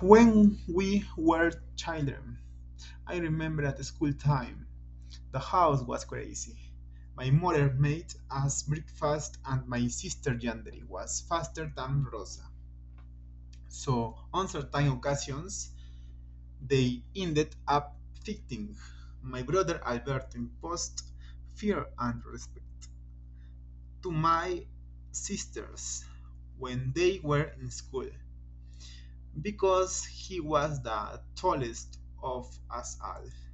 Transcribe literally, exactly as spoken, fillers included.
When we were children, I remember at the school time, the house was crazy. My mother made us breakfast, and my sister Yandere was faster than Rosa. So, on certain occasions, they ended up fighting. My brother Alberto imposed fear and respect to my sisters when they were in school because he was the tallest of us all.